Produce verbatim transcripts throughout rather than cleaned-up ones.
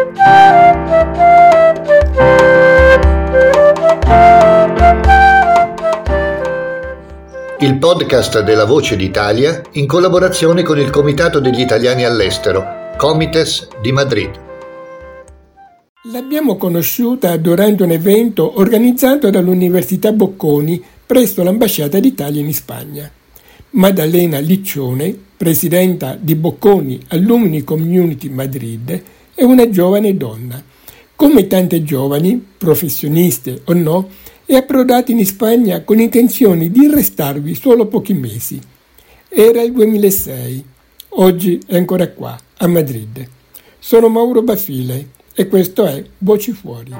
Il podcast della Voce d'Italia in collaborazione con il Comitato degli Italiani all'Estero, Comites di Madrid. L'abbiamo conosciuta durante un evento organizzato dall'Università Bocconi presso l'Ambasciata d'Italia in Spagna. Maddalena Liccione, presidenta di Bocconi Alumni Community Madrid, è una giovane donna. Come tante giovani, professioniste o no, è approdata in Spagna con intenzione di restarvi solo pochi mesi. Era il duemilasei, oggi è ancora qua, a Madrid. Sono Mauro Bafile e questo è Voci Fuori.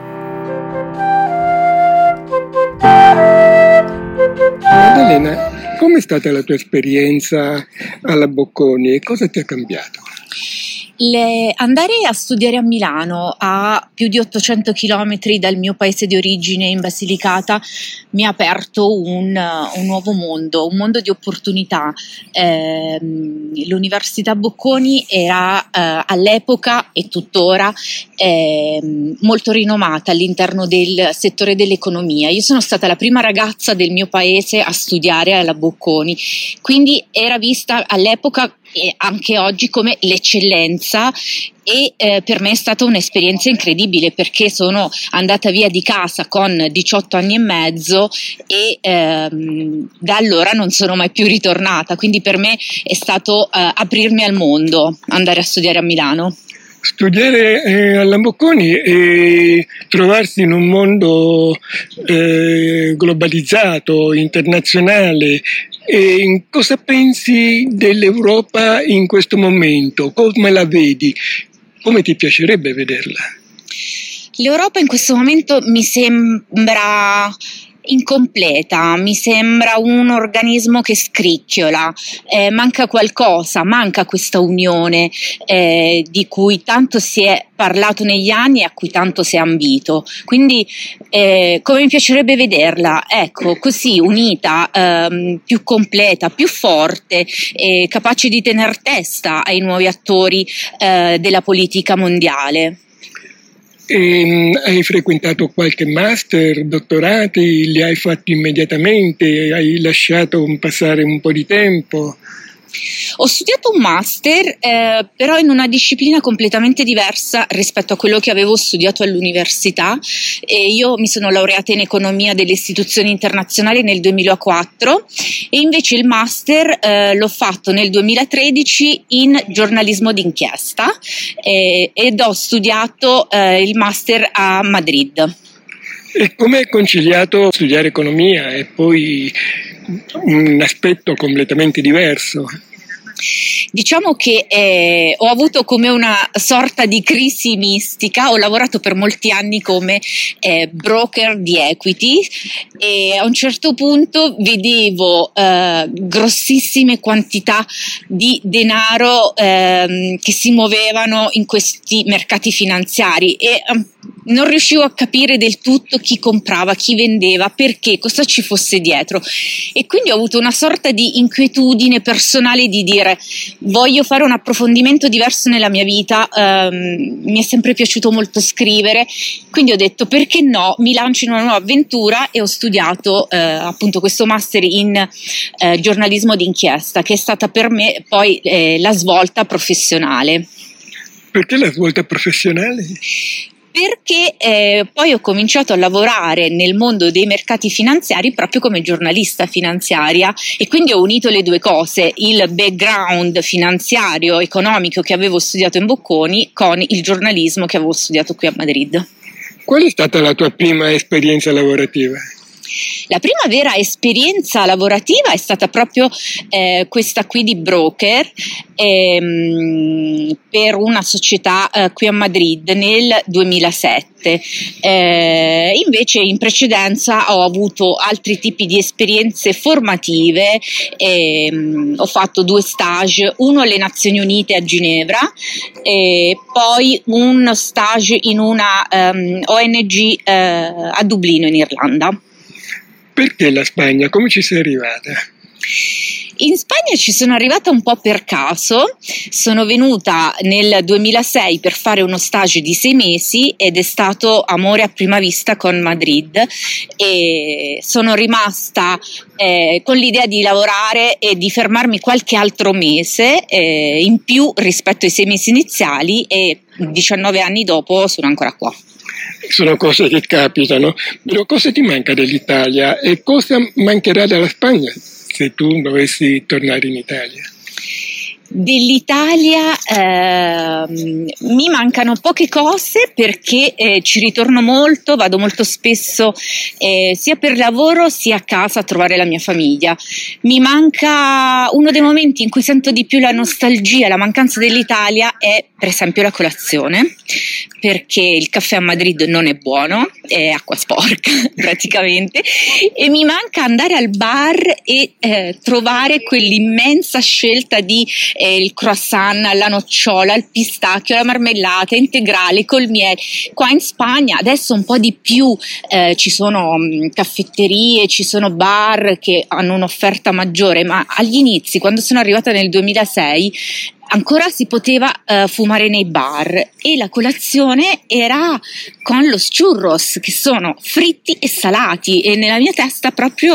Maddalena, com'è stata la tua esperienza alla Bocconi e cosa ti ha cambiato? Le, andare a studiare a Milano, a più di ottocento chilometri dal mio paese di origine in Basilicata, mi ha aperto un, un nuovo mondo, un mondo di opportunità. Eh, l'Università Bocconi era eh, all'epoca e tuttora eh, molto rinomata all'interno del settore dell'economia. Io sono stata la prima ragazza del mio paese a studiare alla Bocconi, quindi era vista all'epoca e anche oggi come l'eccellenza e eh, per me è stata un'esperienza incredibile perché sono andata via di casa con diciotto anni e mezzo e ehm, da allora non sono mai più ritornata, quindi per me è stato eh, aprirmi al mondo, andare a studiare a Milano. Studiare eh, alla Bocconi e trovarsi in un mondo eh, globalizzato, internazionale. E cosa pensi dell'Europa in questo momento? Come la vedi? Come ti piacerebbe vederla? L'Europa in questo momento mi sembra incompleta, mi sembra un organismo che scricchiola, eh, manca qualcosa, manca questa unione eh, di cui tanto si è parlato negli anni e a cui tanto si è ambito. Quindi eh, come mi piacerebbe vederla, ecco, così unita, ehm, più completa, più forte, eh, capace di tener testa ai nuovi attori eh, della politica mondiale. E hai frequentato qualche master, dottorati, li hai fatti immediatamente, hai lasciato passare un po' di tempo? Ho studiato un master, eh, però in una disciplina completamente diversa rispetto a quello che avevo studiato all'università. E io mi sono laureata in economia delle istituzioni internazionali nel duemilaquattro e invece il master eh, l'ho fatto nel duemilatredici in giornalismo d'inchiesta eh, ed ho studiato eh, il master a Madrid. E come hai conciliato studiare economia e poi un aspetto completamente diverso? Diciamo che eh, ho avuto come una sorta di crisi mistica, ho lavorato per molti anni come eh, broker di equity e a un certo punto vedevo eh, grossissime quantità di denaro eh, che si muovevano in questi mercati finanziari e eh, non riuscivo a capire del tutto chi comprava, chi vendeva, perché, cosa ci fosse dietro e quindi ho avuto una sorta di inquietudine personale di dire voglio fare un approfondimento diverso nella mia vita, ehm, mi è sempre piaciuto molto scrivere, quindi ho detto perché no, mi lancio in una nuova avventura e ho studiato eh, appunto questo master in eh, giornalismo d'inchiesta che è stata per me poi eh, la svolta professionale. Perché la svolta professionale? Perché eh, poi ho cominciato a lavorare nel mondo dei mercati finanziari proprio come giornalista finanziaria e quindi ho unito le due cose, il background finanziario, economico che avevo studiato in Bocconi con il giornalismo che avevo studiato qui a Madrid. Qual è stata la tua prima esperienza lavorativa? La prima vera esperienza lavorativa è stata proprio eh, questa qui di broker ehm, per una società eh, qui a Madrid nel duemilasette. Eh, invece in precedenza ho avuto altri tipi di esperienze formative, ehm, ho fatto due stage, uno alle Nazioni Unite a Ginevra e poi uno stage in una um, O N G eh, a Dublino in Irlanda. Perché la Spagna? Come ci sei arrivata? In Spagna ci sono arrivata un po' per caso, sono venuta nel duemilasei per fare uno stage di sei mesi ed è stato amore a prima vista con Madrid e sono rimasta eh, con l'idea di lavorare e di fermarmi qualche altro mese eh, in più rispetto ai sei mesi iniziali e diciannove anni dopo sono ancora qua. Sono cose che capitano, però cosa ti manca dell'Italia e cosa mancherà della Spagna se tu dovessi tornare in Italia? Dell'Italia eh, mi mancano poche cose perché eh, ci ritorno molto, vado molto spesso eh, sia per lavoro sia a casa a trovare la mia famiglia. Mi manca uno dei momenti in cui sento di più la nostalgia, la mancanza dell'Italia è per esempio la colazione, perché il caffè a Madrid non è buono, è acqua sporca praticamente, e mi manca andare al bar e eh, trovare quell'immensa scelta di eh, il croissant, la nocciola, il pistacchio, la marmellata integrale col miele. Qua in Spagna adesso un po' di più eh, ci sono mh, caffetterie, ci sono bar che hanno un'offerta maggiore, ma agli inizi, quando sono arrivata nel duemilasei, ancora si poteva uh, fumare nei bar e la colazione era con los churros, che sono fritti e salati, e nella mia testa proprio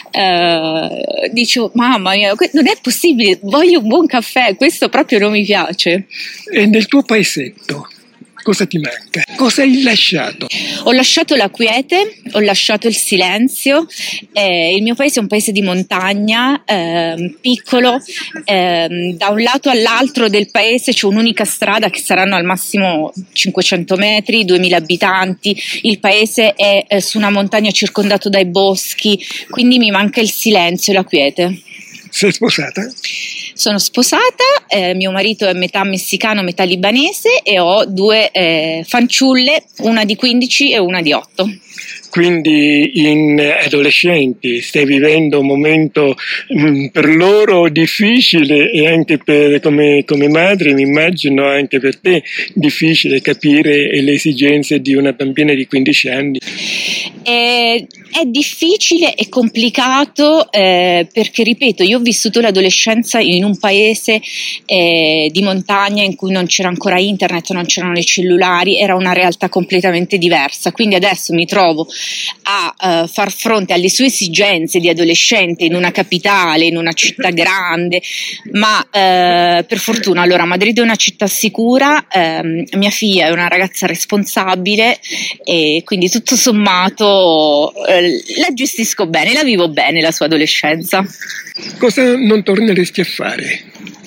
uh, dicevo mamma mia, non è possibile, voglio un buon caffè, questo proprio non mi piace. E nel tuo paesetto cosa ti manca? Cosa hai lasciato? Ho lasciato la quiete, ho lasciato il silenzio, eh, il mio paese è un paese di montagna, eh, piccolo, eh, da un lato all'altro del paese c'è un'unica strada che saranno al massimo cinquecento metri, duemila abitanti, il paese è eh, su una montagna circondato dai boschi, quindi mi manca il silenzio e la quiete. Sei sposata? Sono sposata, eh, mio marito è metà messicano, metà libanese e ho due eh, fanciulle, una di quindici e una di otto. Quindi in adolescenti stai vivendo un momento mh, per loro difficile e anche per, come, come madre mi immagino anche per te difficile capire le esigenze di una bambina di quindici anni. È, è difficile e complicato eh, perché ripeto, io ho vissuto l'adolescenza in un paese eh, di montagna in cui non c'era ancora internet, non c'erano i cellulari, era una realtà completamente diversa, quindi adesso mi trovo a uh, far fronte alle sue esigenze di adolescente in una capitale, in una città grande, ma uh, per fortuna allora Madrid è una città sicura, um, mia figlia è una ragazza responsabile e quindi tutto sommato uh, la gestisco bene, la vivo bene la sua adolescenza. Cosa non torneresti a fare?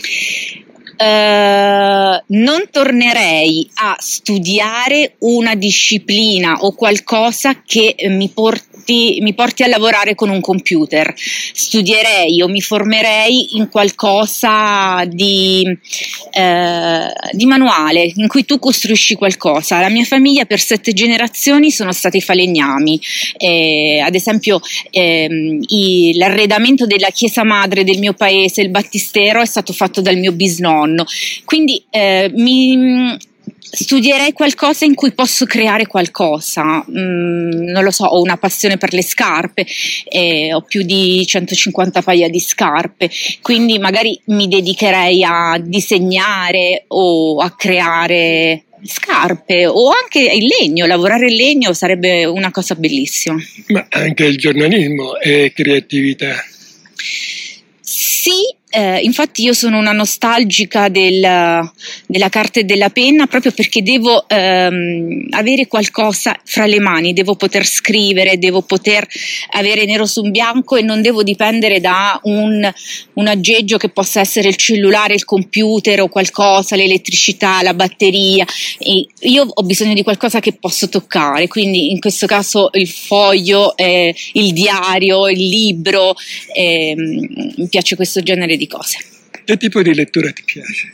Uh, non tornerei a studiare una disciplina o qualcosa che mi porti, mi porti a lavorare con un computer. Studierei o mi formerei in qualcosa di, uh, di manuale, in cui tu costruisci qualcosa. La mia famiglia per sette generazioni sono stati falegnami, eh, ad esempio ehm, i, l'arredamento della chiesa madre del mio paese, il battistero, è stato fatto dal mio bisnonno. Quindi eh, mi studierei qualcosa in cui posso creare qualcosa, mm, non lo so, ho una passione per le scarpe, eh, ho più di centocinquanta paia di scarpe, quindi magari mi dedicherei a disegnare o a creare scarpe o anche il legno, lavorare il legno sarebbe una cosa bellissima. Ma anche il giornalismo è creatività. Sì, eh, infatti io sono una nostalgica del, della carta e della penna proprio perché devo ehm, avere qualcosa fra le mani, devo poter scrivere, devo poter avere nero su bianco e non devo dipendere da un, un aggeggio che possa essere il cellulare, il computer o qualcosa, l'elettricità, la batteria. E io ho bisogno di qualcosa che posso toccare, quindi in questo caso il foglio, eh, il diario, il libro, eh, mi piace questo genere di cose. Che tipo di lettura ti piace?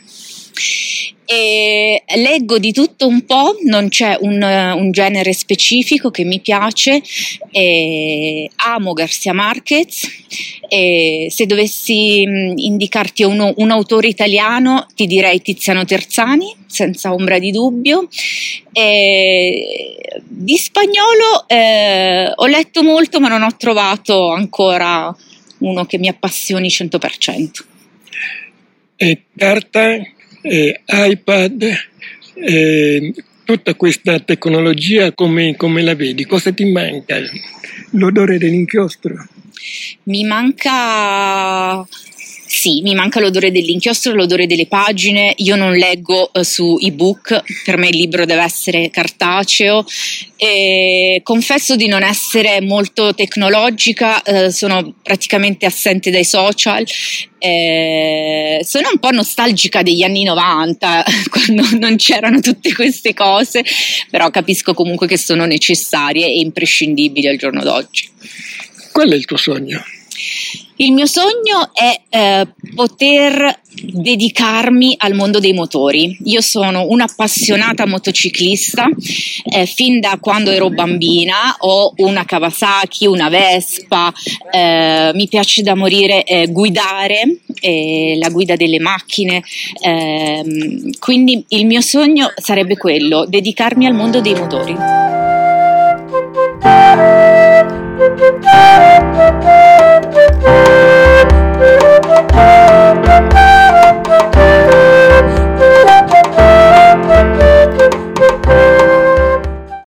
E leggo di tutto un po', non c'è un, un genere specifico che mi piace, e amo García Márquez, e se dovessi indicarti uno, un autore italiano ti direi Tiziano Terzani, senza ombra di dubbio. E di spagnolo eh, ho letto molto ma non ho trovato ancora uno che mi appassioni cento per cento. E carta, eh, iPad, eh, tutta questa tecnologia come, come la vedi? Cosa ti manca? L'odore dell'inchiostro? Mi manca... Sì, mi manca l'odore dell'inchiostro, l'odore delle pagine. Io non leggo uh, su ebook, per me il libro deve essere cartaceo. E confesso di non essere molto tecnologica, uh, sono praticamente assente dai social. Eh, sono un po' nostalgica degli anni novanta, quando non c'erano tutte queste cose, però capisco comunque che sono necessarie e imprescindibili al giorno d'oggi. Qual è il tuo sogno? Il mio sogno è eh, poter dedicarmi al mondo dei motori. Io sono un'appassionata motociclista, eh, fin da quando ero bambina ho una Kawasaki, una Vespa, eh, mi piace da morire eh, guidare, eh, la guida delle macchine, eh, quindi il mio sogno sarebbe quello, dedicarmi al mondo dei motori.